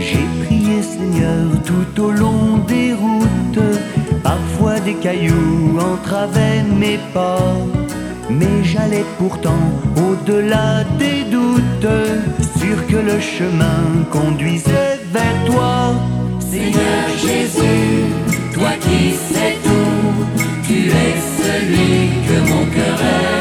J'ai prié Seigneur tout au long des routes, parfois des cailloux entravaient mes pas, mais j'allais pourtant au-delà des doutes, sûr que le chemin conduisait vers toi. Seigneur Jésus, toi qui sais tout, tu es celui que mon cœur aime.